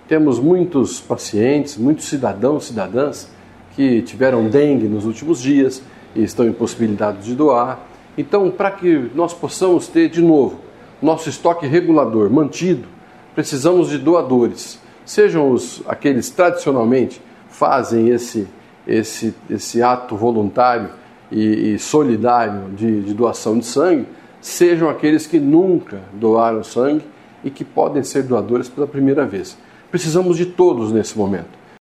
Temos muitos pacientes, muitos cidadãos, cidadãs que tiveram dengue nos últimos dias e estão impossibilitados de doar. Então, para que nós possamos ter de novo nosso estoque regulador mantido, precisamos de doadores. Sejam aqueles tradicionalmente fazem esse ato voluntário e solidário de doação de sangue, sejam aqueles que nunca doaram sangue e que podem ser doadores pela primeira vez. Precisamos de todos nesse momento.